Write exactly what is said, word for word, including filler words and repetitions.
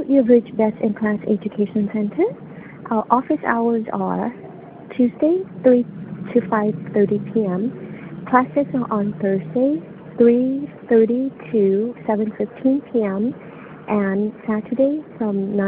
you've reached Best in Class Education Center. Our office hours are Tuesday, three to five thirty p m Classes are on Thursday, three thirty to seven fifteen p m and Saturday from nine